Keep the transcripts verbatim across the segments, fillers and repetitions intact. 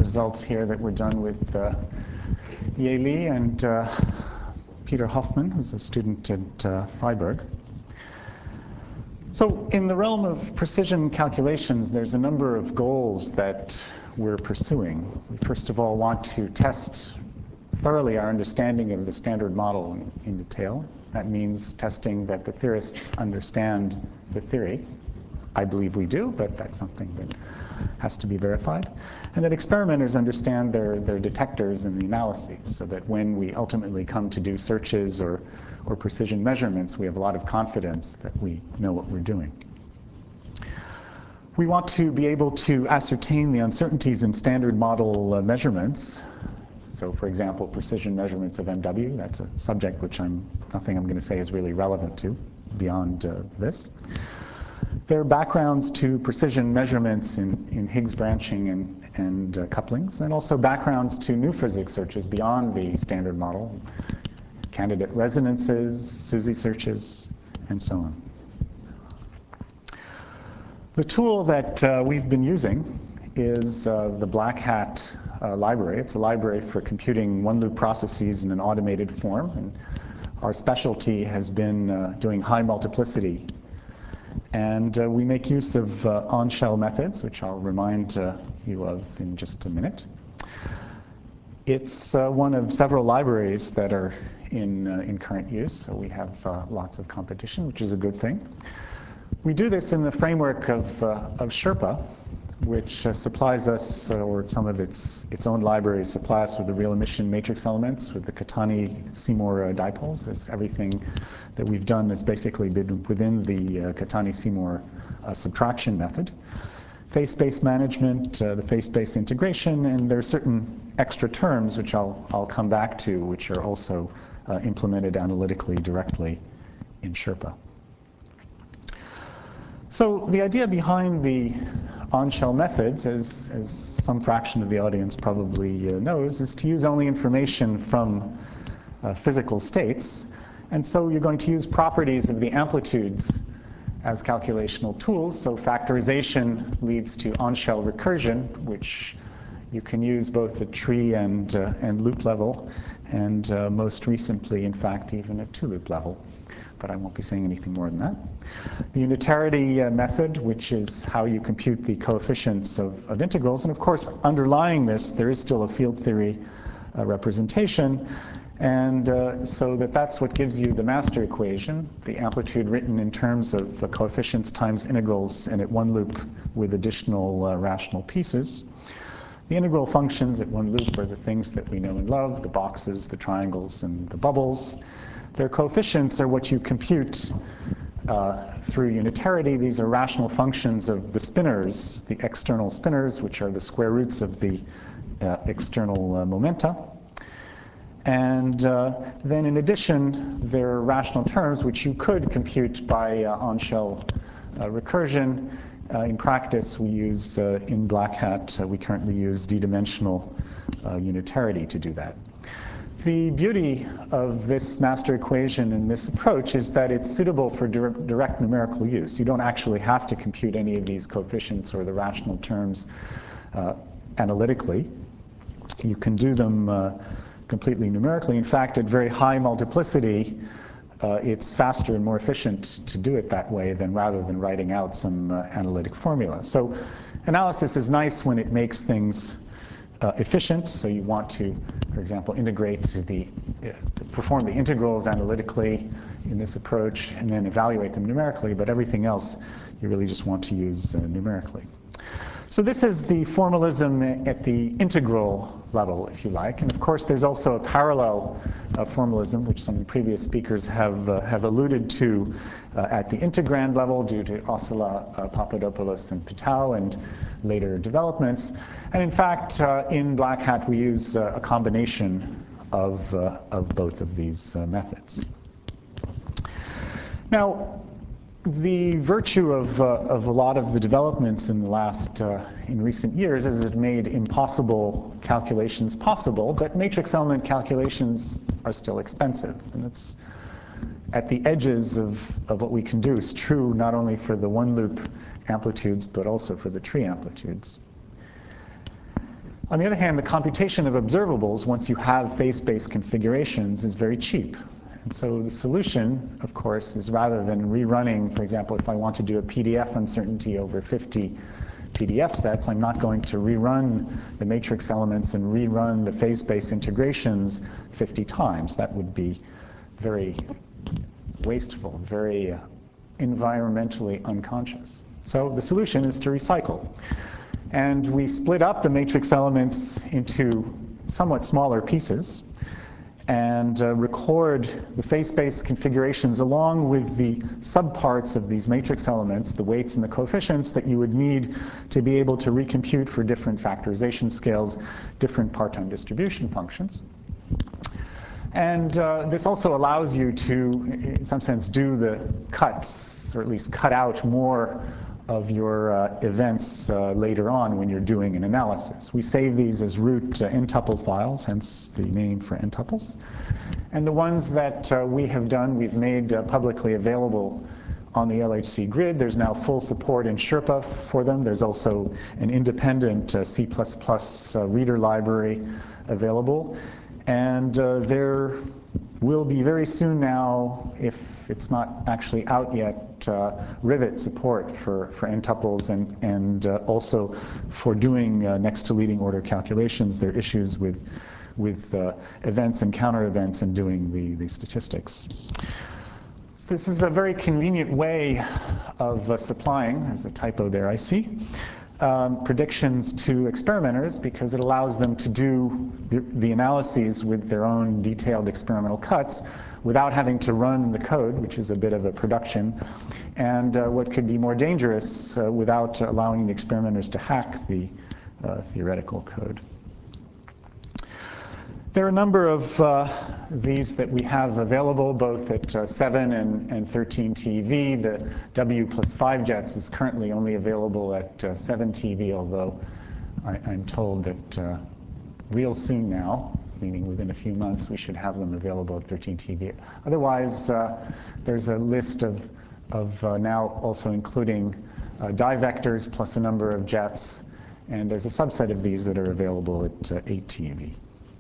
results here that were done with uh, Ye Li and uh, Peter Hoffman, who's a student at uh, Freiburg. So in the realm of precision calculations, there's a number of goals that we're pursuing. We first of all want to test thoroughly our understanding of the standard model in, in detail. That means testing that the theorists understand the theory. I believe we do, but that's something that has to be verified. And that experimenters understand their, their detectors and the analyses, so that when we ultimately come to do searches or, or precision measurements, we have a lot of confidence that we know what we're doing. We want to be able to ascertain the uncertainties in standard model uh, measurements. So for example, precision measurements of M W, that's a subject which I'm, nothing I'm going to say is really relevant to beyond uh, this. There are backgrounds to precision measurements in, in Higgs branching and, and uh, couplings, and also backgrounds to new physics searches beyond the standard model, candidate resonances, SUSY searches, and so on. The tool that uh, we've been using is uh, the Black Hat uh, library. It's a library for computing one-loop processes in an automated form. And our specialty has been uh, doing high multiplicity. And uh, we make use of uh, on-shell methods, which I'll remind uh, you of in just a minute. It's uh, one of several libraries that are in, uh, in current use, so we have uh, lots of competition, which is a good thing. We do this in the framework of, uh, of Sherpa, which uh, supplies us, uh, or some of its, its own libraries supply us with the real emission matrix elements, with the Catani-Seymour uh, dipoles. It's everything that we've done has basically been within the uh, Catani-Seymour uh, subtraction method. Phase-space management, uh, the phase-space integration, and there are certain extra terms, which I'll, I'll come back to, which are also uh, implemented analytically directly in Sherpa. So the idea behind the on-shell methods, as, as some fraction of the audience probably uh, knows, is to use only information from uh, physical states. And so you're going to use properties of the amplitudes as calculational tools. So factorization leads to on-shell recursion, which you can use both at tree and, uh, and loop level, and uh, most recently, in fact, even at two-loop level. But I won't be saying anything more than that. The unitarity uh, method, which is how you compute the coefficients of, of integrals. And of course, underlying this, there is still a field theory uh, representation. And uh, so that that's what gives you the master equation, the amplitude written in terms of uh, coefficients times integrals, and at one loop with additional uh, rational pieces. The integral functions at one loop are the things that we know and love, the boxes, the triangles, and the bubbles. Their coefficients are what you compute uh, through unitarity. These are rational functions of the spinors, the external spinors, which are the square roots of the uh, external uh, momenta. And uh, then in addition, there are rational terms which you could compute by uh, on-shell uh, recursion. Uh, in practice, we use, uh, in Black Hat, uh, we currently use d-dimensional uh, unitarity to do that. The beauty of this master equation and this approach is that it's suitable for dir direct numerical use. You don't actually have to compute any of these coefficients or the rational terms uh, analytically. You can do them uh, completely numerically. In fact, at very high multiplicity, uh, it's faster and more efficient to do it that way than rather than writing out some uh, analytic formula. So analysis is nice when it makes things Uh, efficient, so you want to, for example, integrate the, uh, perform the integrals analytically in this approach and then evaluate them numerically, but everything else you really just want to use uh, numerically. So this is the formalism at the integral level, if you like, and of course there's also a parallel uh, formalism, which some previous speakers have, uh, have alluded to uh, at the integrand level due to Ossila, uh, Papadopoulos, and Pitau, and later developments. And in fact, uh, in Black Hat, we use uh, a combination of, uh, of both of these uh, methods. Now, the virtue of, uh, of a lot of the developments in the last, uh, in recent years is it made impossible calculations possible, but matrix element calculations are still expensive. And it's at the edges of, of what we can do. It's true not only for the one loop amplitudes, but also for the tree amplitudes. On the other hand, the computation of observables, once you have phase-space configurations, is very cheap. And so the solution, of course, is rather than rerunning, for example, if I want to do a P D F uncertainty over fifty P D F sets, I'm not going to rerun the matrix elements and rerun the phase-space integrations fifty times. That would be very wasteful, very uh, environmentally unconscious. So the solution is to recycle. And we split up the matrix elements into somewhat smaller pieces and uh, record the phase-space configurations along with the subparts of these matrix elements, the weights and the coefficients that you would need to be able to recompute for different factorization scales, different part-time distribution functions. And uh, this also allows you to, in some sense, do the cuts, or at least cut out more of your uh, events uh, later on when you're doing an analysis. We save these as root uh, n-tuple files, hence the name for n-tuples. And the ones that uh, we have done, we've made uh, publicly available on the L H C grid. There's now full support in Sherpa for them. There's also an independent uh, C plus plus uh, reader library available. And uh, there will be very soon now, if it's not actually out yet, uh, Rivet support for, for n-tuples and, and uh, also for doing uh, next to leading order calculations. There are issues with, with uh, events and counter events and doing the, the statistics. So this is a very convenient way of uh, supplying, there's a typo there I see, Um, predictions to experimenters, because it allows them to do the, the analyses with their own detailed experimental cuts without having to run the code, which is a bit of a production, and uh, what could be more dangerous, uh, without allowing the experimenters to hack the uh, theoretical code. There are a number of uh, these that we have available, both at uh, seven and, and thirteen T V. The W plus five jets is currently only available at uh, seven T V, although I, I'm told that uh, real soon now, meaning within a few months, we should have them available at thirteen T V. Otherwise, uh, there's a list of, of uh, now also including uh, divectors plus a number of jets, and there's a subset of these that are available at uh, eight T V.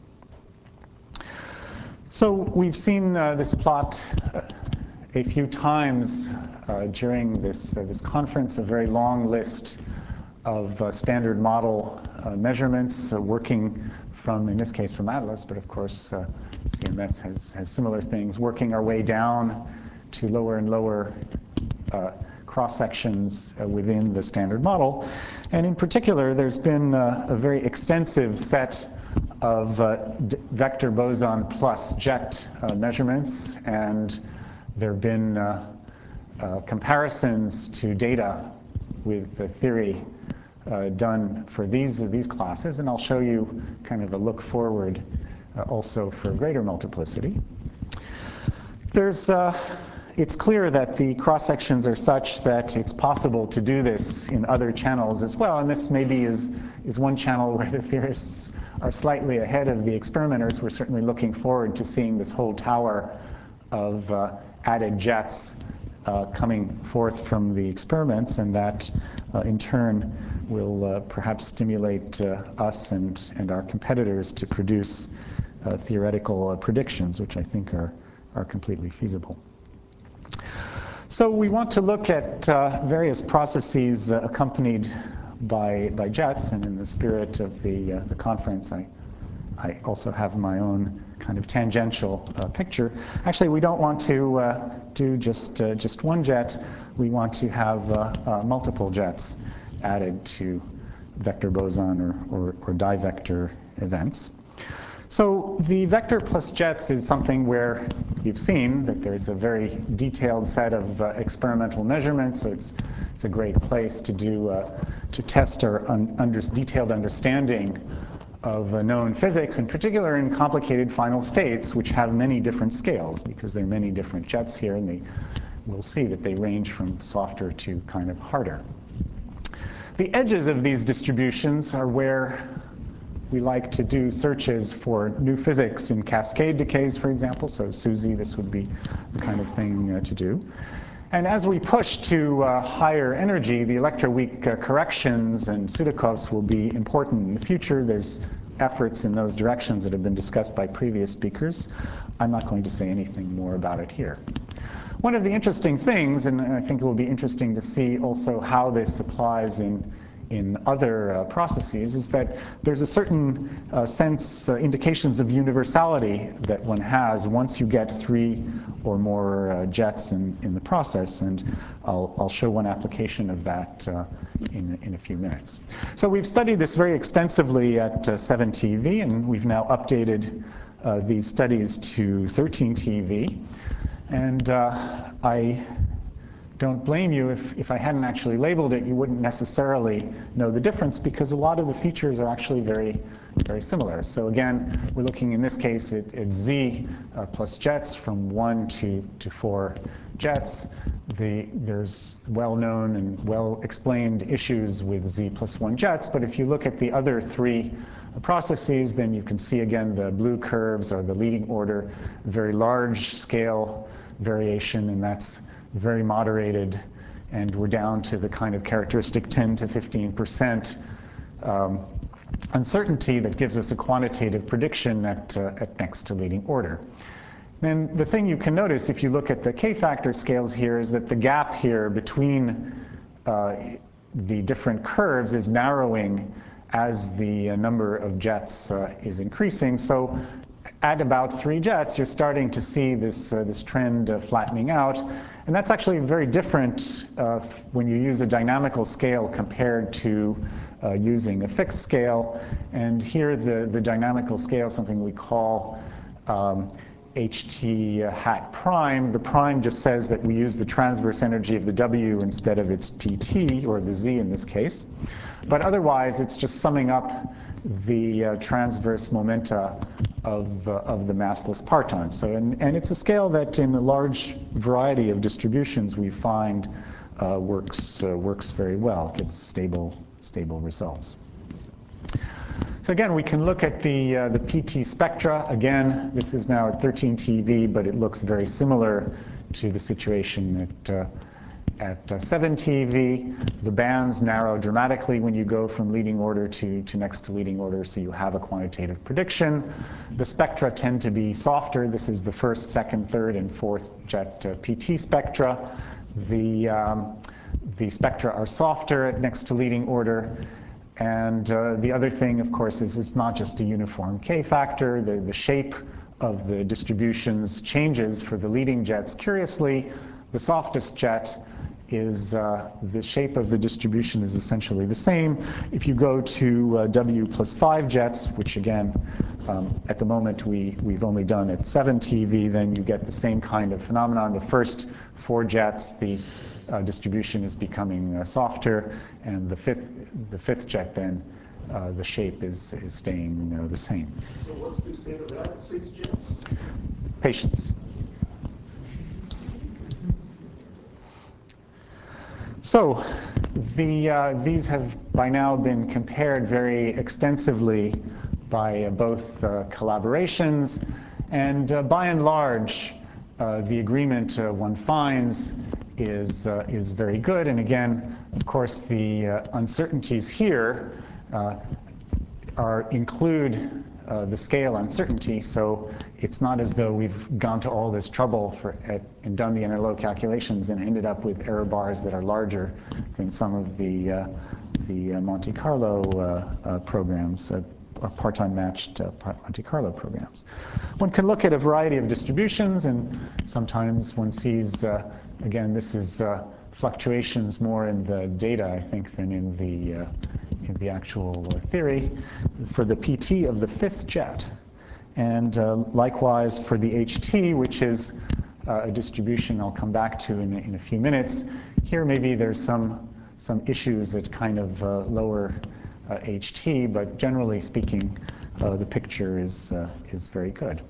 So we've seen uh, this plot uh, a few times uh, during this, uh, this conference, a very long list of uh, standard model uh, measurements uh, working from, in this case, from ATLAS, but of course uh, C M S has, has similar things, working our way down to lower and lower uh, cross-sections uh, within the standard model. And in particular, there's been uh, a very extensive set of uh, vector boson plus jet uh, measurements, and there have been uh, uh, comparisons to data with the theory uh, done for these, these classes, and I'll show you kind of a look forward uh, also for greater multiplicity. There's, uh, it's clear that the cross-sections are such that it's possible to do this in other channels as well, and this maybe is, is one channel where the theorists are slightly ahead of the experimenters. We're certainly looking forward to seeing this whole tower of uh, added jets uh, coming forth from the experiments, and that uh, in turn will uh, perhaps stimulate uh, us and, and our competitors to produce uh, theoretical uh, predictions, which I think are, are completely feasible. So we want to look at uh, various processes uh, accompanied by, by jets, and in the spirit of the, uh, the conference, I, I also have my own kind of tangential uh, picture. Actually, we don't want to uh, do just, uh, just one jet. We want to have uh, uh, multiple jets added to vector boson or, or, or divector events. So the vector plus jets is something where you've seen that there's a very detailed set of uh, experimental measurements, so it's, it's a great place to do, uh, to test our un under detailed understanding of uh, known physics, in particular in complicated final states, which have many different scales, because there are many different jets here, and they, we'll see that they range from softer to kind of harder. The edges of these distributions are where we like to do searches for new physics in cascade decays, for example. So SUSY, this would be the kind of thing uh, to do. And as we push to uh, higher energy, the electroweak uh, corrections and Sudakovs will be important in the future. There's efforts in those directions that have been discussed by previous speakers. I'm not going to say anything more about it here. One of the interesting things, and I think it will be interesting to see also how this applies in in other uh, processes, is that there's a certain uh, sense, uh, indications of universality that one has once you get three or more uh, jets in, in the process, and I'll, I'll show one application of that uh, in, in a few minutes. So we've studied this very extensively at uh, seven T V, and we've now updated uh, these studies to thirteen T V, and uh, I don't blame you if, if I hadn't actually labeled it, you wouldn't necessarily know the difference, because a lot of the features are actually very, very similar. So again, we're looking in this case at, at Z uh, plus jets from one to, to four jets. The, there's well-known and well-explained issues with Z plus one jets, but if you look at the other three processes, then you can see again the blue curves are the leading order, very large scale variation, and that's very moderated, and we're down to the kind of characteristic ten to fifteen percent um, uncertainty that gives us a quantitative prediction at, uh, at next to leading order. And the thing you can notice if you look at the k-factor scales here is that the gap here between uh, the different curves is narrowing as the uh, number of jets uh, is increasing. So at about three jets, you're starting to see this, uh, this trend uh, flattening out. And that's actually very different uh, when you use a dynamical scale compared to uh, using a fixed scale. And here the, the dynamical scale, something we call um, H T hat prime. The prime just says that we use the transverse energy of the W instead of its P T, or the Z in this case. But otherwise, it's just summing up the uh, transverse momenta of, uh, of the massless partons. So, and, and it's a scale that in a large variety of distributions we find uh, works, uh, works very well, gives stable, stable results. So again, we can look at the, uh, the P T spectra. Again, this is now at thirteen T V, but it looks very similar to the situation at uh, At uh, seven T V, the bands narrow dramatically when you go from leading order to, to next to leading order, so you have a quantitative prediction. The spectra tend to be softer. This is the first, second, third, and fourth jet uh, P T spectra. The, um, the spectra are softer at next to leading order. And uh, the other thing, of course, is it's not just a uniform k-factor. The, the shape of the distributions changes for the leading jets. Curiously, the softest jet is uh, the shape of the distribution is essentially the same. If you go to uh, W plus five jets, which again, um, at the moment we, we've only done at seven T V, then you get the same kind of phenomenon. The first four jets, the uh, distribution is becoming uh, softer, and the fifth, the fifth jet then, uh, the shape is, is staying uh, the same. So what's the state of that, six jets? Patience. So the, uh, these have by now been compared very extensively by uh, both uh, collaborations, and uh, by and large, uh, the agreement uh, one finds is, uh, is very good. And again, of course, the uh, uncertainties here uh, are include Uh, the scale uncertainty, so it's not as though we've gone to all this trouble for, at, and done the inner low calculations and ended up with error bars that are larger than some of the, uh, the uh, Monte Carlo uh, uh, programs, uh, part-time matched uh, Monte Carlo programs. One can look at a variety of distributions, and sometimes one sees, uh, again, this is uh, fluctuations more in the data, I think, than in the uh, in the actual theory, for the P T of the fifth jet. And uh, likewise for the H T, which is uh, a distribution I'll come back to in, in a few minutes. Here maybe there's some, some issues at kind of uh, lower uh, H T, but generally speaking, uh, the picture is, uh, is very good.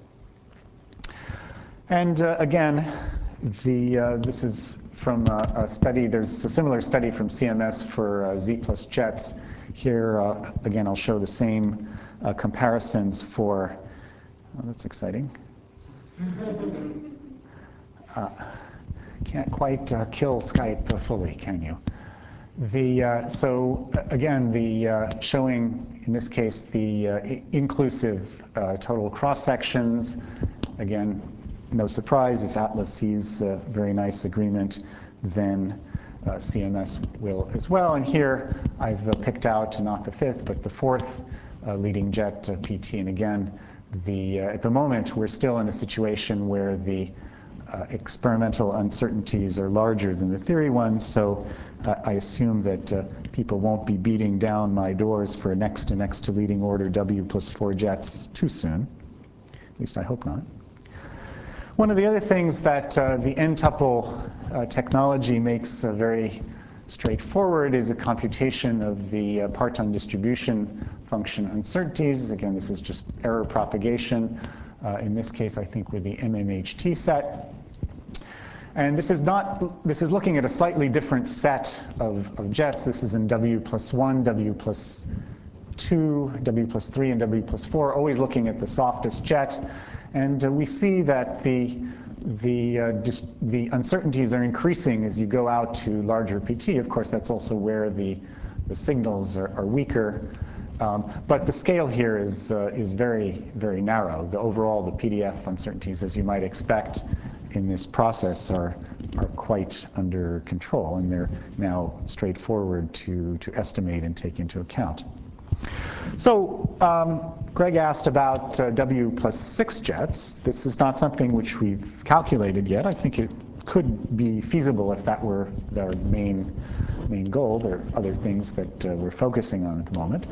And uh, again, the, uh, this is from a, a study, there's a similar study from C M S for uh, Z plus jets. Here, uh, again, I'll show the same uh, comparisons for, oh, that's exciting. Uh, can't quite uh, kill Skype uh, fully, can you? The, uh, so again, the uh, showing, in this case, the uh, inclusive uh, total cross-sections. Again, no surprise, if Atlas sees a very nice agreement, then uh, C M S will as well. And here I've uh, picked out not the fifth, but the fourth uh, leading jet uh, P T. And again, the, uh, at the moment, we're still in a situation where the Uh, experimental uncertainties are larger than the theory ones, so uh, I assume that uh, people won't be beating down my doors for next to next to leading order W plus four jets too soon. At least I hope not. One of the other things that uh, the n-tuple uh, technology makes uh, very straightforward is a computation of the uh, parton distribution function uncertainties. Again, this is just error propagation. Uh, in this case, I think with the M M H T set. And this is not, this is looking at a slightly different set of, of jets. This is in W plus one, W plus two, W plus three, and W plus four, always looking at the softest jet. And uh, we see that the, the, uh, dis the uncertainties are increasing as you go out to larger P T. Of course, that's also where the, the signals are, are weaker. Um, but the scale here is, uh, is very, very narrow. The overall, the P D F uncertainties, as you might expect in this process, are, are quite under control, and they're now straightforward to, to estimate and take into account. So um, Greg asked about uh, W plus six jets. This is not something which we've calculated yet. I think it could be feasible if that were their main, main goal. There are other things that uh, we're focusing on at the moment.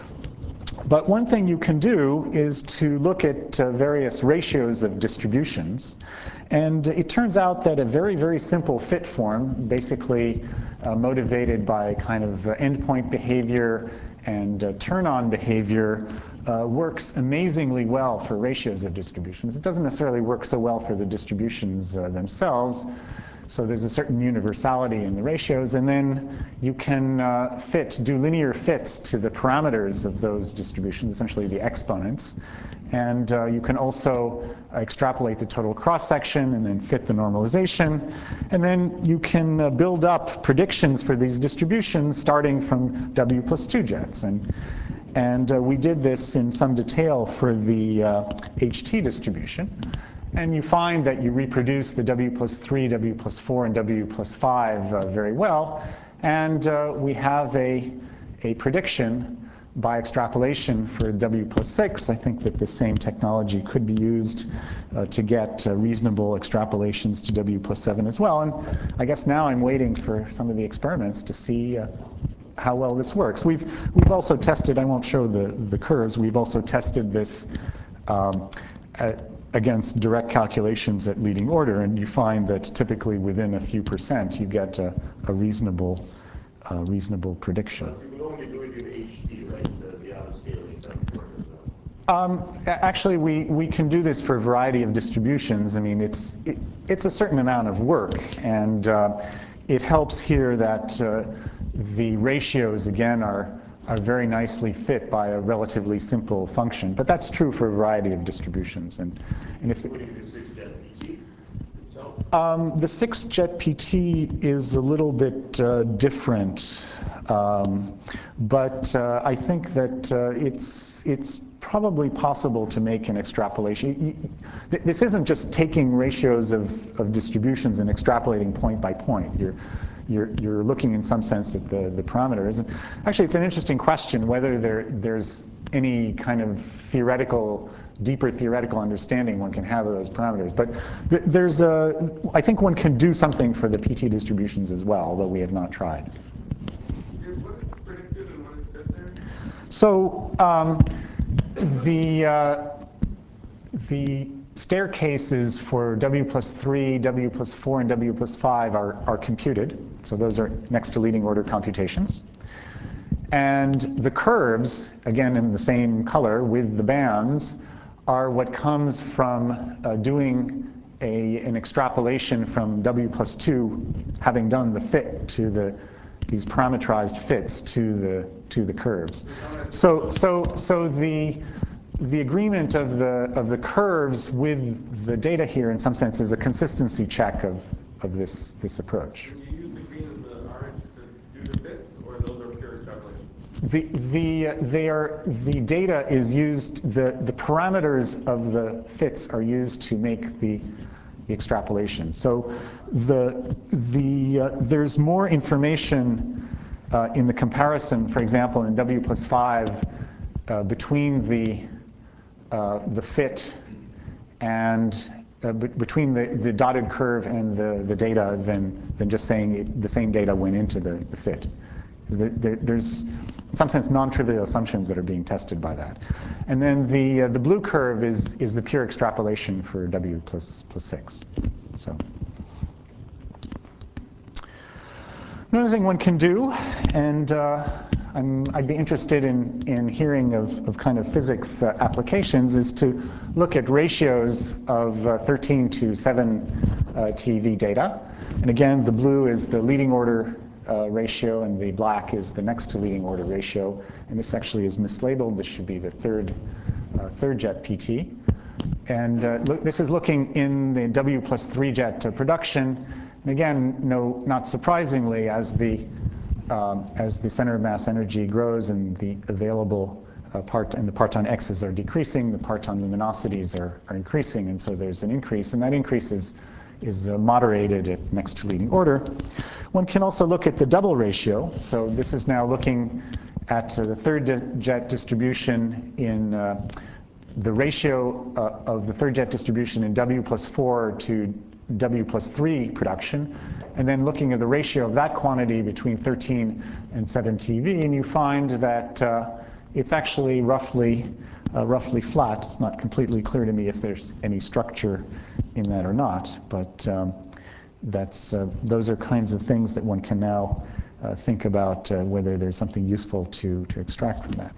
But one thing you can do is to look at uh, various ratios of distributions. And it turns out that a very, very simple fit form, basically uh, motivated by kind of uh, endpoint behavior and uh, turn-on behavior, uh, works amazingly well for ratios of distributions. It doesn't necessarily work so well for the distributions uh, themselves. So there's a certain universality in the ratios, and then you can uh, fit, do linear fits to the parameters of those distributions, essentially the exponents. And uh, you can also extrapolate the total cross-section and then fit the normalization. And then you can uh, build up predictions for these distributions starting from W plus two jets. And, and uh, we did this in some detail for the uh, H T distribution. And you find that you reproduce the W plus three, W plus four, and W plus five uh, very well. And uh, we have a, a prediction by extrapolation for W plus six. I think that the same technology could be used uh, to get uh, reasonable extrapolations to W plus seven as well. And I guess now I'm waiting for some of the experiments to see uh, how well this works. We've, we've also tested, I won't show the, the curves, we've also tested this um, at, against direct calculations at leading order, and you find that typically within a few percent you get a, a reasonable, uh, reasonable prediction. But you would only do it in H T, right? The, the other scaling doesn't work as well. Um, actually, we, we can do this for a variety of distributions. I mean, it's, it, it's a certain amount of work, and uh, it helps here that uh, the ratios, again, are are very nicely fit by a relatively simple function. But that's true for a variety of distributions. And, and if the, the six-jet P T itself? Um, the six-jet P T is a little bit uh, different. Um, but uh, I think that uh, it's, it's probably possible to make an extrapolation. This isn't just taking ratios of, of distributions and extrapolating point by point. You're, You're, you're looking in some sense at the, the parameters. And actually, it's an interesting question whether there, there's any kind of theoretical, deeper theoretical understanding one can have of those parameters. But th there's a, I think one can do something for the P T distributions as well, although we have not tried. What is predicted and what is fit there? So um, the, uh, the staircases for W plus three, W plus four, and W plus five are, are computed. So those are next to leading order computations. And the curves, again in the same color with the bands, are what comes from uh, doing a, an extrapolation from W plus two, having done the fit to the, these parametrized fits to the, to the curves. So, so, so the, the agreement of the, of the curves with the data here, in some sense, is a consistency check of, of this, this approach. When you use the green and the orange to do the fits, or those are pure extrapolations? The, the, uh, they are, the data is used, the, the parameters of the fits are used to make the, the extrapolation. So the, the, uh, there's more information uh, in the comparison, for example, in W plus five uh, between the, uh, the fit and uh, b between the, the dotted curve and the, the data than, than just saying it, the same data went into the, the fit. There, there, there's, in some sense, non-trivial assumptions that are being tested by that. And then the, uh, the blue curve is, is the pure extrapolation for W plus, plus six. So. Another thing one can do, and uh, I'm, I'd be interested in, in hearing of, of kind of physics uh, applications, is to look at ratios of uh, thirteen to seven uh, T eV data. And again, the blue is the leading order Uh, ratio, and the black is the next to leading order ratio. And this actually is mislabeled. This should be the third, uh, third jet P T. And uh, look, this is looking in the W plus three jet uh, production. And again, no, not surprisingly, as the, um, as the center of mass energy grows and the available uh, part and the parton x's are decreasing, the parton luminosities are, are increasing. And so there's an increase, and that increase is is uh, moderated at next to leading order. One can also look at the double ratio. So this is now looking at uh, the third di jet distribution in uh, the ratio uh, of the third jet distribution in W plus four to W plus three production, and then looking at the ratio of that quantity between thirteen and seven T eV, and you find that uh, it's actually roughly Uh, roughly flat. It's not completely clear to me if there's any structure in that or not, but um, that's, uh, those are kinds of things that one can now uh, think about uh, whether there's something useful to, to extract from that.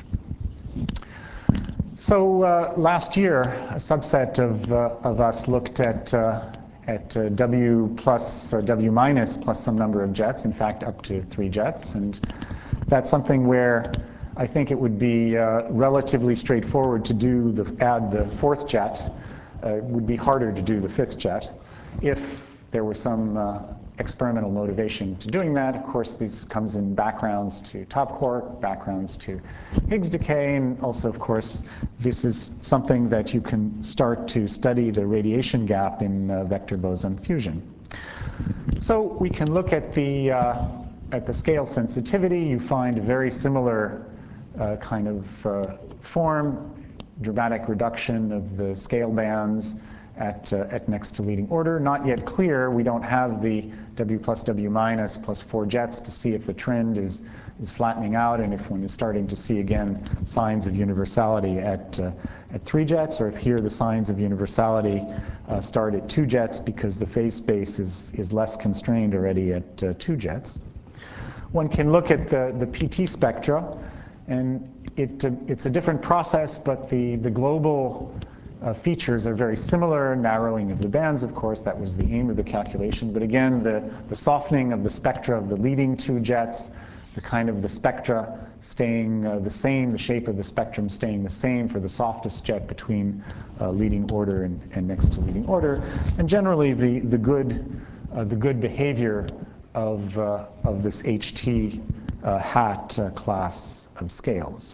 So uh, last year, a subset of, uh, of us looked at, uh, at uh, W plus, uh, W minus plus some number of jets, in fact up to three jets, and that's something where I think it would be uh, relatively straightforward to do the, add the fourth jet. Uh, it would be harder to do the fifth jet if there were some uh, experimental motivation to doing that. Of course, this comes in backgrounds to top quark, backgrounds to Higgs decay, and also, of course, this is something that you can start to study the radiation gap in uh, vector boson fusion. So we can look at the, uh, at the scale sensitivity. You find very similar Uh, kind of uh, form, dramatic reduction of the scale bands at, uh, at next to leading order. Not yet clear. We don't have the W plus W minus plus four jets to see if the trend is, is flattening out and if one is starting to see again signs of universality at, uh, at three jets, or if here the signs of universality uh, start at two jets because the phase space is, is less constrained already at uh, two jets. One can look at the, the P T spectra. And it, uh, it's a different process, but the, the global uh, features are very similar. Narrowing of the bands, of course, that was the aim of the calculation. But again, the, the softening of the spectra of the leading two jets, the kind of the spectra staying uh, the same, the shape of the spectrum staying the same for the softest jet between uh, leading order and, and next to leading order. And generally, the, the, good, uh, the good behavior of, uh, of this H T uh, hat uh, class of scales.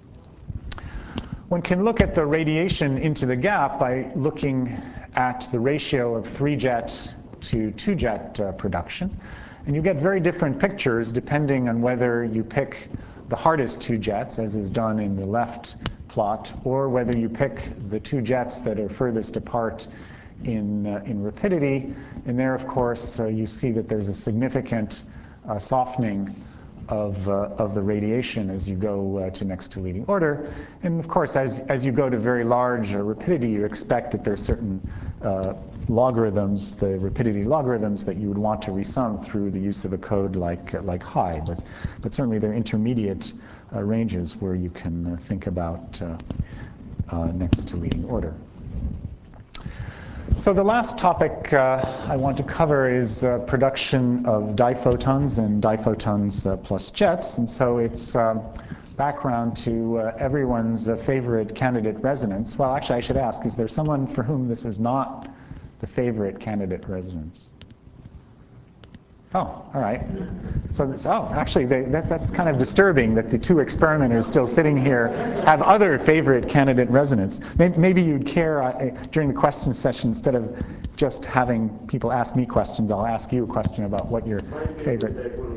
One can look at the radiation into the gap by looking at the ratio of three jet to two jet uh, production. And you get very different pictures depending on whether you pick the hardest two jets, as is done in the left plot, or whether you pick the two jets that are furthest apart in, uh, in rapidity. And there, of course, uh, you see that there's a significant uh, softening Of, uh, of the radiation as you go uh, to next to leading order. And of course, as, as you go to very large uh, rapidity, you expect that there are certain uh, logarithms, the rapidity logarithms, that you would want to resum through the use of a code like, uh, like Hi. But, but certainly there are intermediate uh, ranges where you can uh, think about uh, uh, next to leading order. So the last topic uh, I want to cover is uh, production of diphotons and diphotons uh, plus jets. And so it's um, background to uh, everyone's uh, favorite candidate resonance. Well, actually, I should ask, is there someone for whom this is not the favorite candidate resonance? Oh, all right. So, this, oh, actually, they, that, that's kind of disturbing that the two experimenters still sitting here have other favorite candidate resonance. Maybe, maybe you'd care uh, during the question session, instead of just having people ask me questions, I'll ask you a question about what your favorite.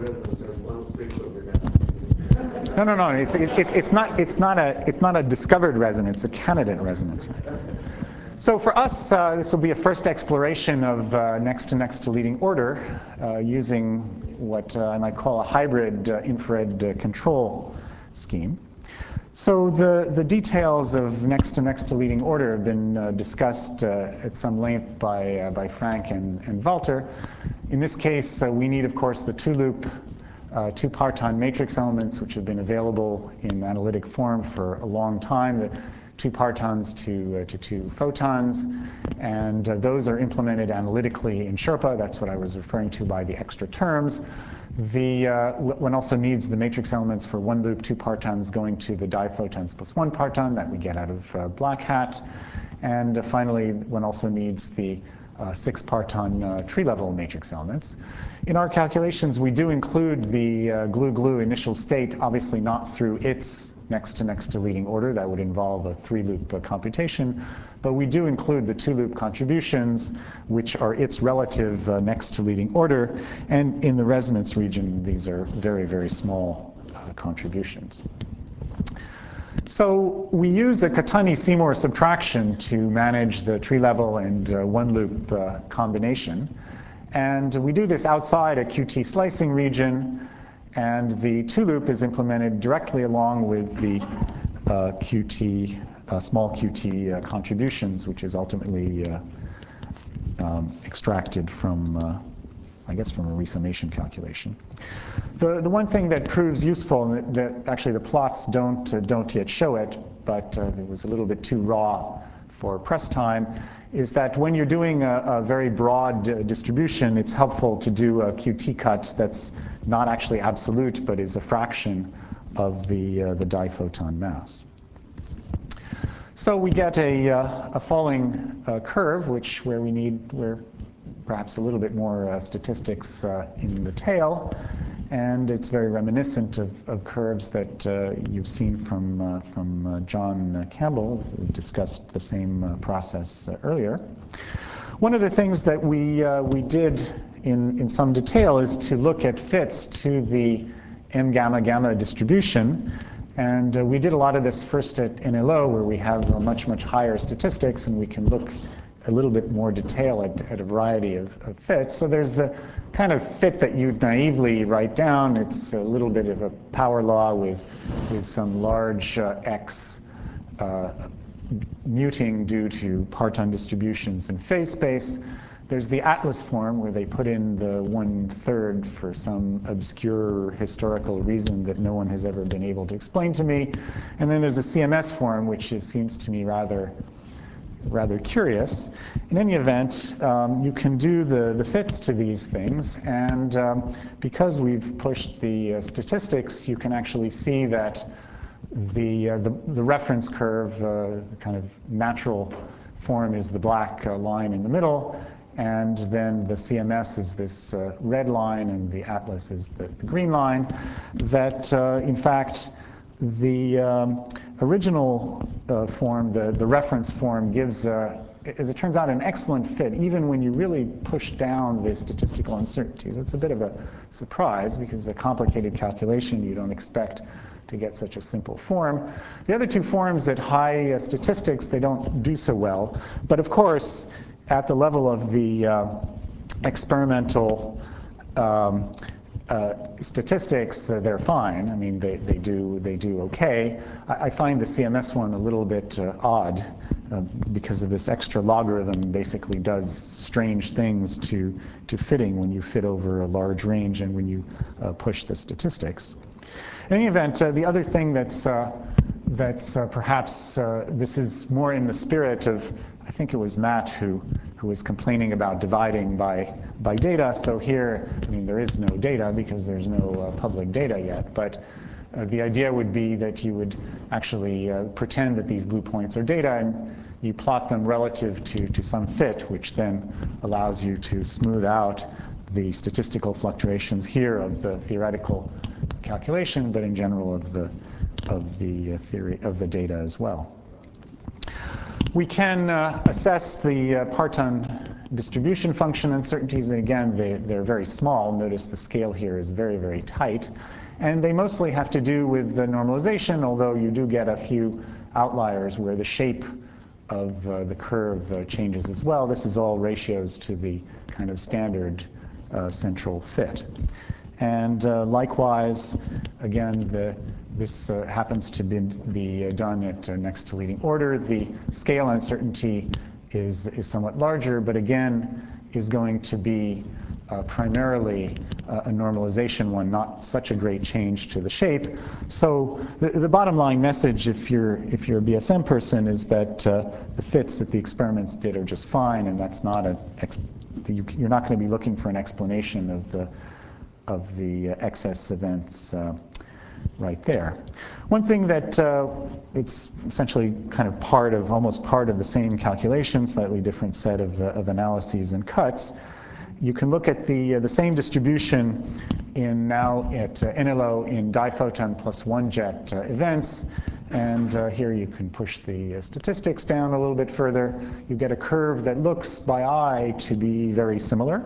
No, no, no. It's it, it, it's not it's not a it's not a discovered resonance. It's a candidate resonance. So for us, uh, this will be a first exploration of uh, next to next to leading order uh, using what uh, I might call a hybrid uh, infrared uh, control scheme. So the, the details of next to next to leading order have been uh, discussed uh, at some length by, uh, by Frank and, and Walter. In this case, uh, we need, of course, the two-loop uh, two-parton matrix elements, which have been available in analytic form for a long time. The, two partons to, uh, to two photons, and uh, those are implemented analytically in Sherpa. That's what I was referring to by the extra terms. The, uh, one also needs the matrix elements for one loop, two partons going to the diphotons plus one parton that we get out of uh, Black Hat. And uh, finally, one also needs the uh, six parton uh, tree level matrix elements. In our calculations, we do include the uh, glue-glue initial state, obviously not through its next to next to leading order. That would involve a three-loop uh, computation. But we do include the two-loop contributions, which are its relative uh, next to leading order. And in the resonance region, these are very, very small uh, contributions. So we use a Catani-Seymour subtraction to manage the tree level and uh, one-loop uh, combination. And we do this outside a Q T slicing region. And the two-loop is implemented directly along with the uh, Q T, uh, small Q T uh, contributions, which is ultimately uh, um, extracted from, uh, I guess, from a resummation calculation. The, the one thing that proves useful, and that, that actually the plots don't, uh, don't yet show it, but uh, it was a little bit too raw for press time, is that when you're doing a, a very broad uh, distribution, it's helpful to do a Q T cut that's not actually absolute, but is a fraction of the, uh, the diphoton mass. So we get a, uh, a falling uh, curve, which where we need where perhaps a little bit more uh, statistics uh, in the tail. And it's very reminiscent of, of curves that uh, you've seen from, uh, from uh, John Campbell, who discussed the same uh, process uh, earlier. One of the things that we, uh, we did in, in some detail is to look at fits to the M gamma gamma distribution. And uh, we did a lot of this first at N L O, where we have uh, much, much higher statistics, and we can look a little bit more detail at, at a variety of, of fits. So there's the kind of fit that you naively write down. It's a little bit of a power law with, with some large uh, x uh, muting due to parton distributions in phase space. There's the Atlas form, where they put in the one-third for some obscure historical reason that no one has ever been able to explain to me. And then there's the C M S form, which is, seems to me rather rather curious. In any event, um, you can do the, the fits to these things, and um, because we've pushed the uh, statistics, you can actually see that the, uh, the, the reference curve, uh, the kind of natural form, is the black uh, line in the middle, and then the C M S is this uh, red line, and the Atlas is the, the green line, that uh, in fact the um, original uh, form, the, the reference form, gives, uh, as it turns out, an excellent fit, even when you really push down the statistical uncertainties. It's a bit of a surprise, because it's a complicated calculation. You don't expect to get such a simple form. The other two forms at high uh, statistics, they don't do so well. But of course, at the level of the uh, experimental um, Uh, statistics, uh, they're fine. I mean, they, they, do, they do okay. I, I find the C M S one a little bit uh, odd uh, because of this extra logarithm basically does strange things to, to fitting when you fit over a large range and when you uh, push the statistics. In any event, uh, the other thing that's, uh, that's uh, perhaps, uh, this is more in the spirit of, I think it was Matt who, who was complaining about dividing by, by data. So here, I mean, there is no data because there's no uh, public data yet. But uh, the idea would be that you would actually uh, pretend that these blue points are data, and you plot them relative to, to some fit, which then allows you to smooth out the statistical fluctuations here of the theoretical calculation, but in general of the of the uh, theory of the data as well. We can uh, assess the uh, parton distribution function uncertainties, and again, they, they're very small. Notice the scale here is very, very tight. And they mostly have to do with the normalization, although you do get a few outliers where the shape of uh, the curve uh, changes as well. This is all ratios to the kind of standard uh, central fit. And uh, likewise, again, the, this uh, happens to be, be uh, done at uh, next to leading order. The scale uncertainty is, is somewhat larger, but again, is going to be uh, primarily uh, a normalization one, not such a great change to the shape. So the, the bottom line message, if you're, if you're a B S M person, is that uh, the fits that the experiments did are just fine, and that's not a, you're not going to be looking for an explanation of the of the uh, excess events uh, right there. One thing that uh, it's essentially kind of part of, almost part of the same calculation, slightly different set of, uh, of analyses and cuts. You can look at the, uh, the same distribution in now at uh, N L O in diphoton plus one jet uh, events. And uh, here you can push the uh, statistics down a little bit further. You get a curve that looks by eye to be very similar.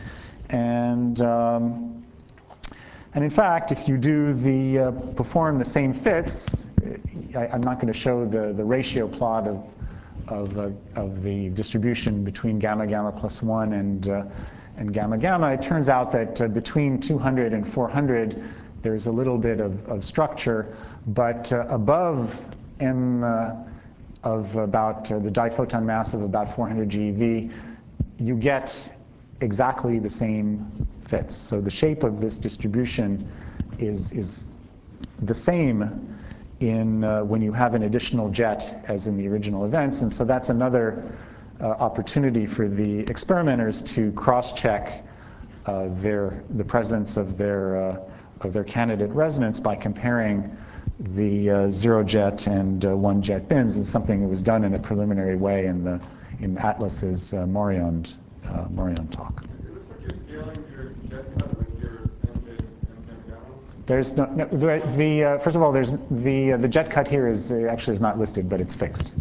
And um, And in fact, if you do the, uh, perform the same fits, I, I'm not going to show the, the ratio plot of, of, uh, of the distribution between gamma gamma plus one and, uh, and gamma gamma. It turns out that uh, between two hundred and four hundred, there's a little bit of, of structure, but uh, above m uh, of about uh, the diphoton mass of about four hundred GeV, you get exactly the same fits. So the shape of this distribution is, is the same in uh, when you have an additional jet as in the original events. And so that's another uh, opportunity for the experimenters to cross-check uh, their, the presence of their, uh, of their candidate resonance by comparing the uh, zero jet and uh, one jet bins. Is something that was done in a preliminary way in, the, in Atlas's uh, Moriond, uh, Moriond talk. It looks like you're scaling your jet cut with your M J and M gamma. There's no, no the, the uh, first of all, there's the uh, the jet cut here is uh, actually is not listed, but it's fixed.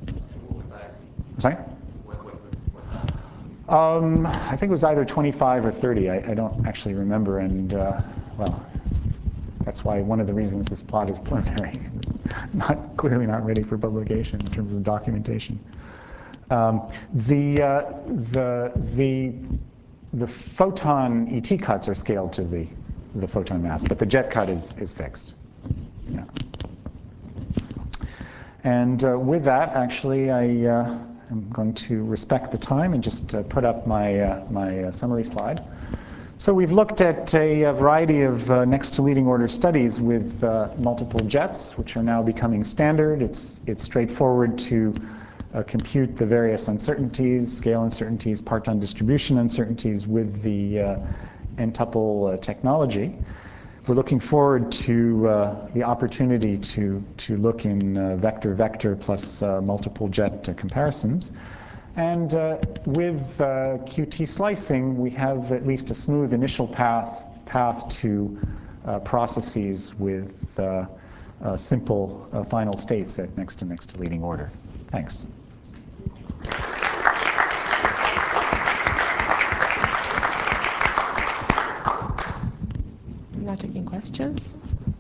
Sorry? Um, I think it was either twenty-five or thirty. I, I don't actually remember, and uh, well, that's why one of the reasons this plot is preliminary. It's not clearly not ready for publication in terms of documentation. Um, the uh, the the the photon E T cuts are scaled to the the photon mass, but the jet cut is is fixed. Yeah. And uh, with that, actually, I uh, am going to respect the time and just uh, put up my uh, my uh, summary slide. So we've looked at a, a variety of uh, next to leading order studies with uh, multiple jets, which are now becoming standard. It's it's straightforward to Uh, compute the various uncertainties, scale uncertainties, parton distribution uncertainties with the uh, n-tuple uh, technology. We're looking forward to uh, the opportunity to, to look in uh, vector-vector plus uh, multiple jet uh, comparisons. And uh, with uh, Q T slicing, we have at least a smooth initial path, path to uh, processes with uh, uh, simple uh, final states at next to next to leading order. Thanks. I'm not taking questions.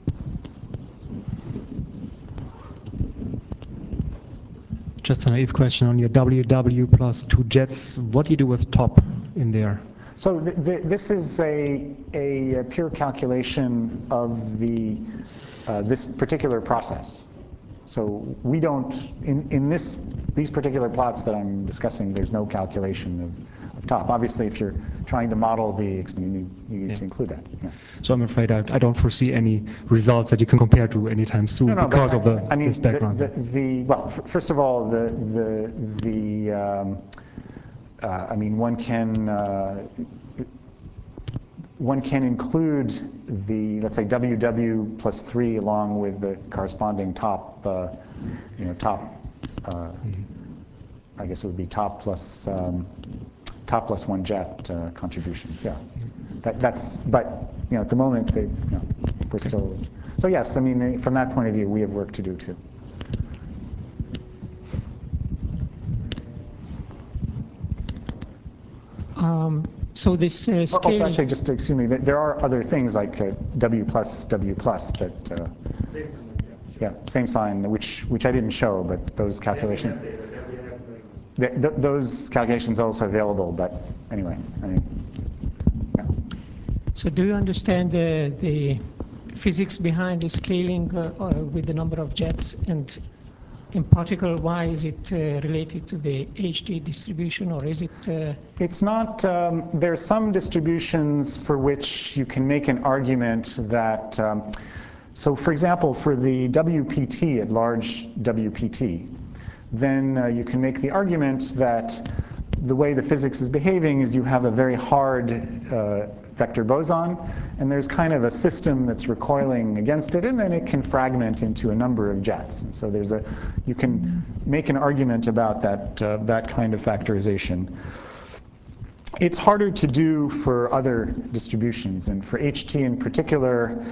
Just a naive question on your W W plus two jets. What do you do with top in there? So th th this is a, a pure calculation of the, uh, this particular process. So we don't, in, in this, these particular plots that I'm discussing, there's no calculation of, of top. Obviously, if you're trying to model the, you need, you need yeah. to include that. Yeah. So I'm afraid I, I don't foresee any results that you can compare to anytime soon no, no, because I, of the, I mean, this background. The, the, the, well, f first of all, the, the, the um, uh, I mean, one can, uh, one can include the, let's say, W W plus three along with the corresponding top, uh, you know, top, uh, mm-hmm. I guess it would be top plus, um, top plus one jet uh, contributions. Yeah, that, that's. But you know, at the moment, they, you know, we're still. So yes, I mean, from that point of view, we have work to do too. Um, so this uh, scaling. Also, actually, just excuse me, there are other things like uh, W plus W plus that. Uh, Same sign, yeah. yeah, same sign, which which I didn't show, but those calculations. Th th those calculations are also available, but anyway, I mean. Yeah. So do you understand the, the physics behind the scaling uh, uh, with the number of jets, and in particular, why is it uh, related to the H T distribution, or is it? Uh... It's not. Um, there are some distributions for which you can make an argument that. Um, so, for example, for the W P T at large W P T, then uh, you can make the argument that the way the physics is behaving is you have a very hard uh, vector boson, and there's kind of a system that's recoiling against it, and then it can fragment into a number of jets. And so there's a, you can make an argument about that, uh, that kind of factorization. It's harder to do for other distributions, and for H T in particular,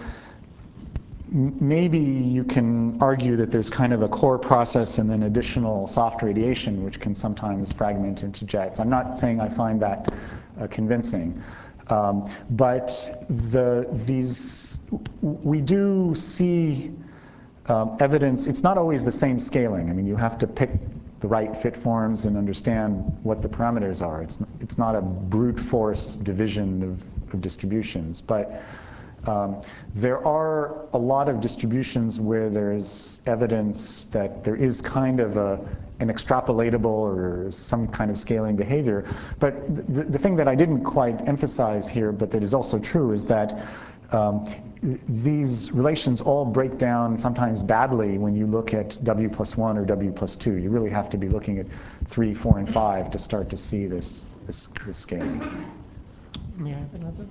maybe you can argue that there's kind of a core process and then additional soft radiation, which can sometimes fragment into jets. I'm not saying I find that uh, convincing. Um, but the, these, we do see um, evidence. It's not always the same scaling. I mean, you have to pick the right fit forms and understand what the parameters are. It's, it's not a brute force division of, of distributions. But um, there are a lot of distributions where there's evidence that there is kind of a, an extrapolatable or some kind of scaling behavior. But the, the thing that I didn't quite emphasize here, but that is also true, is that um, these relations all break down sometimes badly when you look at W plus one or W plus two. You really have to be looking at three, four, and five to start to see this, this, this scaling. May I have another?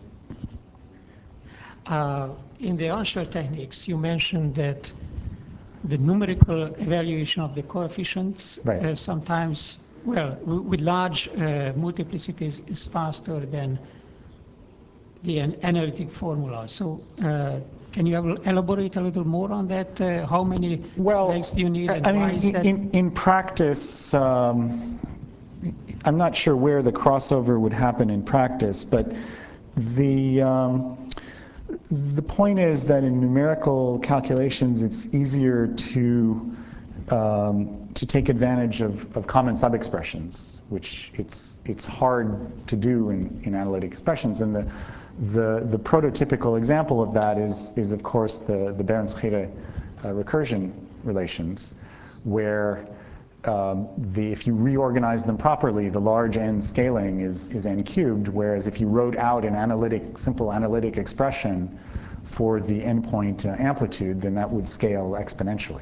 Uh, in the onshore techniques, you mentioned that the numerical evaluation of the coefficients right. uh, sometimes, well, with large uh, multiplicities is faster than the an analytic formula. So uh, can you elaborate a little more on that? Uh, how many well, legs do you need, and I why mean, is that? In, in practice, um, I'm not sure where the crossover would happen in practice, but the um, the point is that in numerical calculations, it's easier to um, to take advantage of, of common subexpressions, which it's it's hard to do in, in analytic expressions. And the the the prototypical example of that is is of course the the Behrens-Geire uh, recursion relations, where Um, the, if you reorganize them properly, the large n scaling is, is n cubed, whereas if you wrote out an analytic, simple analytic expression for the endpoint uh, amplitude, then that would scale exponentially.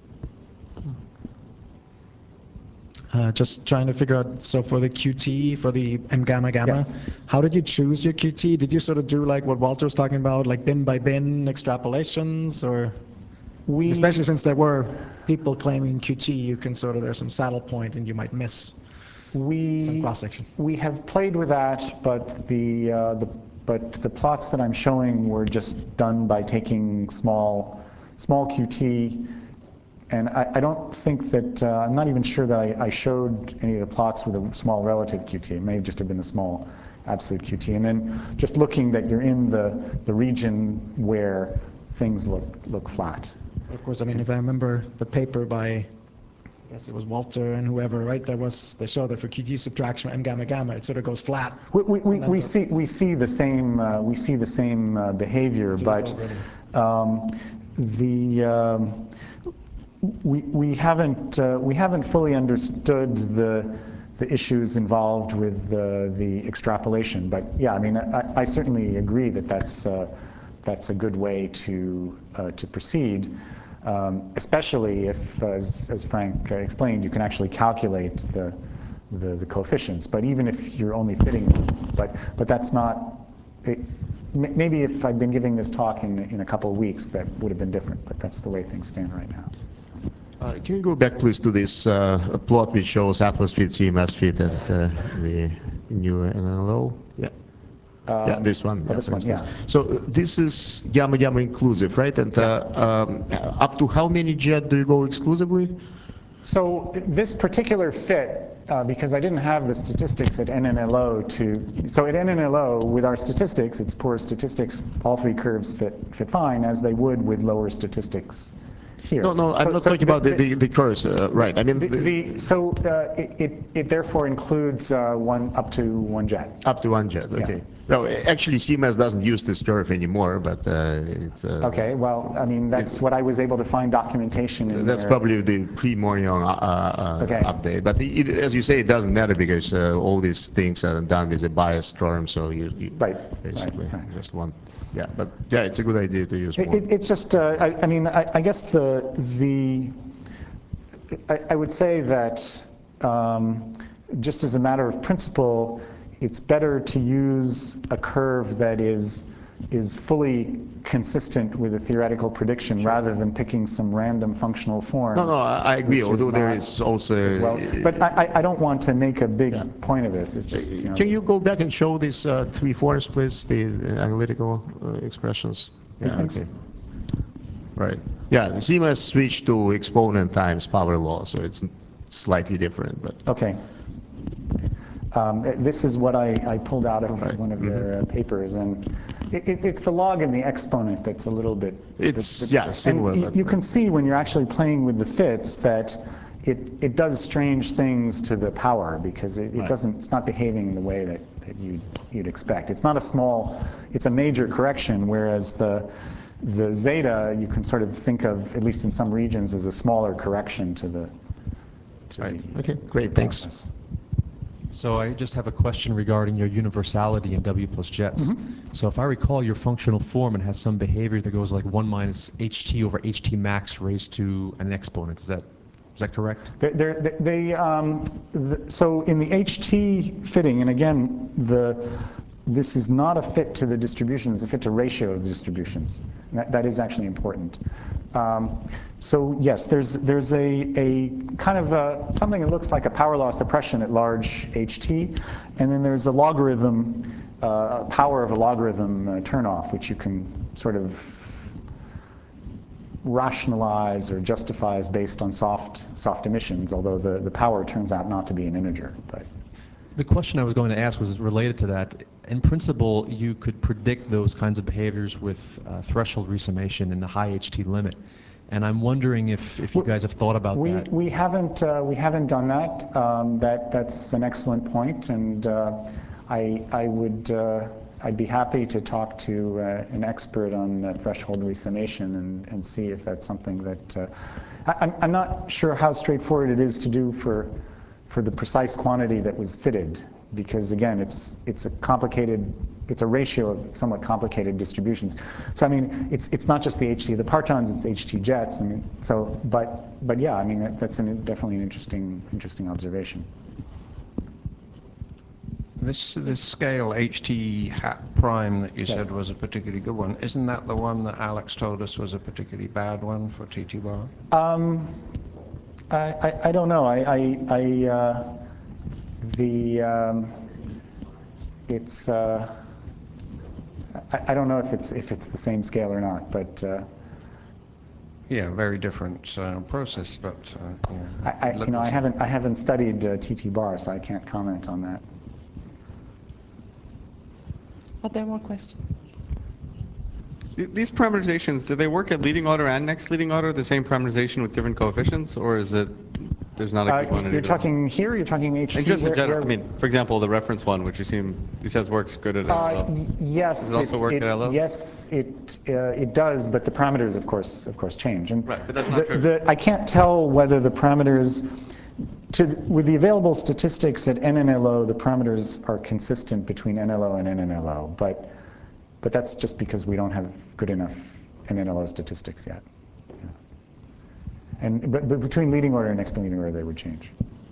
Uh, just trying to figure out, so for the Q T, for the M gamma gamma, Yes. how did you choose your Q T? Did you sort of do like what Walter was talking about, like bin by bin extrapolations, or? We, Especially since there were people claiming Q T, you can sort of, there's some saddle point and you might miss we, some cross-section. We have played with that, but the, uh, the, but the plots that I'm showing were just done by taking small, small Q T. And I, I don't think that, uh, I'm not even sure that I, I showed any of the plots with a small relative Q T. It may have just have been a small absolute Q T. And then just looking that you're in the, the region where things look, look flat. Of course, I mean, if I remember the paper by, I guess it was Walter and whoever, right? There was, they showed that for Q T subtraction M gamma gamma, it sort of goes flat. We, we, we, we see we see the same uh, we see the same uh, behavior, but um, the um, we we haven't uh, we haven't fully understood the the issues involved with uh, the extrapolation. But yeah, I mean, I, I certainly agree that that's uh, that's a good way to uh, to proceed. Um, especially if, as, as Frank uh, explained, you can actually calculate the, the, the coefficients. But even if you're only fitting, but, but that's not, it, maybe if I'd been giving this talk in, in a couple of weeks, that would have been different, but that's the way things stand right now. Uh, can you go back, please, to this uh, plot which shows Atlas fit, C M S fit, and uh, the in your N L O. Yeah. Um, Yeah, this one. oh, Yeah, this for one, instance. yeah. So uh, this is gamma gamma inclusive, right? And uh, um, up to how many jet do you go exclusively? So this particular fit, uh, because I didn't have the statistics at N N L O to, so at N N L O with our statistics, it's poor statistics, all three curves fit, fit fine as they would with lower statistics here. No, no, I'm so, not so talking the, about the, the, the curves, uh, right? I mean, the, the, the, so uh, it, it, it therefore includes uh, one up to one jet. Up to one jet, okay. Yeah. No, actually, C M S doesn't use this curve anymore, but uh, it's. Uh, okay, well, I mean, that's what I was able to find documentation in That's there. probably the pre-Moignon uh, uh, okay. update. But it, as you say, it doesn't matter because uh, all these things are done with a biased term, so you, you right. basically right, right. just want. Yeah, but yeah, it's a good idea to use more. It, it, it's just, uh, I, I mean, I, I guess the, the I, I would say that um, just as a matter of principle, it's better to use a curve that is is fully consistent with a theoretical prediction sure. rather than picking some random functional form. No, no, I, I agree, although there is also... Well. But I, I don't want to make a big yeah. point of this. It's just, you know, can you go back and show these uh, three forms, please, the uh, analytical uh, expressions? These yeah, things? Okay. Right. Yeah, the C M S switched to exponent times power law, so it's slightly different. But okay. Um, this is what I, I pulled out of right. one of mm-hmm. their uh, papers, and it, it, it's the log and the exponent that's a little bit. It's bit, yeah similar. And but you can see when you're actually playing with the fits that it it does strange things to the power because it, it right. doesn't. It's not behaving in the way that, that you'd you'd expect. It's not a small. It's a major correction, whereas the the zeta you can sort of think of, at least in some regions, as a smaller correction to the. To right. the, okay. Great. Thanks. So I just have a question regarding your universality in W plus jets. Mm-hmm. So if I recall your functional form, it has some behavior that goes like one minus ht over ht max raised to an exponent. Is that is that correct? They're, they're, they um, the, so in the ht fitting, and again, the this is not a fit to the distributions, it's a fit to ratio of the distributions. That, that is actually important. Um, so yes, there's there's a, a kind of a, something that looks like a power law suppression at large ht, and then there's a logarithm, uh, power of a logarithm uh, turnoff, which you can sort of rationalize or justifies based on soft soft emissions, although the, the power turns out not to be an integer. But the question I was going to ask was related to that. In principle, you could predict those kinds of behaviors with uh, threshold resummation in the high ht limit. And I'm wondering if, if you guys have thought about we, that. We haven't, uh, we haven't done that. Um, that. That's an excellent point, and uh, I, I would, uh, I'd be happy to talk to uh, an expert on uh, threshold resummation and, and see if that's something that, uh, I, I'm, I'm not sure how straightforward it is to do for, for the precise quantity that was fitted, because again, it's, it's a complicated, it's a ratio of somewhat complicated distributions. So I mean, it's it's not just the ht of the partons, it's ht jets. I mean, so but but yeah, I mean that, that's an, definitely an interesting interesting observation. This this scale ht hat prime that you yes. said was a particularly good one. Isn't that the one that Alex told us was a particularly bad one for T T bar? Um, I, I I don't know. I I, I uh, the um, it's. Uh, I don't know if it's if it's the same scale or not, but uh, yeah, very different uh, process. But uh, yeah, I, I you know I haven't I haven't studied uh, T T bar, so I can't comment on that. Are there more questions? These parameterizations, do they work at leading order and next leading order, the same parameterization with different coefficients, or is it there's not a good uh, one? You're talking here. You're talking H T. And just where, in general, where, I mean, for example, the reference one, which you seem you says works good at L O. Uh, yes. Does it also it, work it, at L O? Yes, it uh, it does, but the parameters, of course, of course, change. And right, but that's not the, true. The, I can't tell whether the parameters. To, with the available statistics at N N L O, the parameters are consistent between N L O and N N L O, but but that's just because we don't have good enough N N L O statistics yet. Yeah. And but, but between leading order and next leading order, they would change.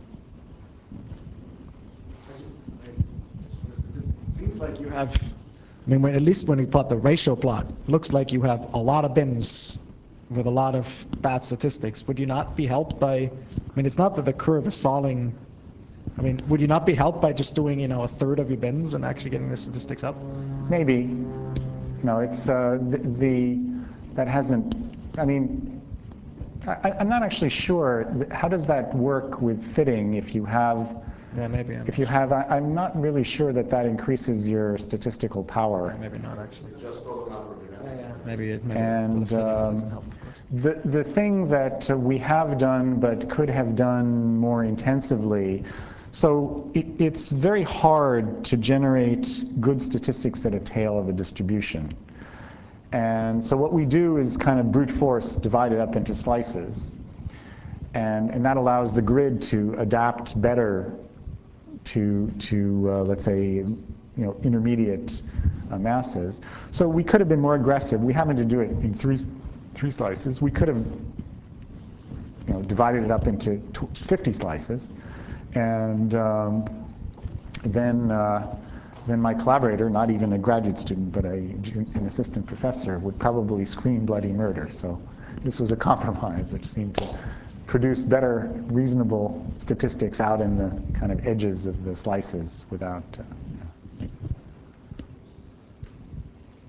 It seems like you have, I mean, when, at least when we plot the ratio plot, it looks like you have a lot of bins with a lot of bad statistics. Would you not be helped by, I mean, it's not that the curve is falling I mean, would you not be helped by just doing, you know, a third of your bins and actually getting the statistics up? Maybe. You know, it's uh, the, the that hasn't. I mean, I, I'm not actually sure. How does that work with fitting if you have? Yeah, maybe. I'm if you have, I, I'm not really sure that that increases your statistical power. Yeah, maybe not actually. Just total number of events. Yeah, yeah. Maybe it maybe And the fitting um, doesn't help, of course. the the thing that uh, we have done but could have done more intensively. So it, it's very hard to generate good statistics at a tail of a distribution. And so what we do is kind of brute force divide it up into slices. And, and that allows the grid to adapt better to, to uh, let's say, you know, intermediate uh, masses. So we could have been more aggressive. We happened to do it in three, three slices. We could have, you know, divided it up into fifty slices. And um, then, uh, then my collaborator, not even a graduate student, but a, an assistant professor, would probably scream bloody murder. So this was a compromise, which seemed to produce better, reasonable statistics out in the kind of edges of the slices without. Uh, you know.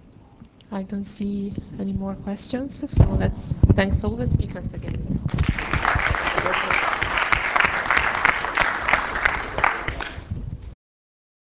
I don't see any more questions, so let's thanks all the speakers again.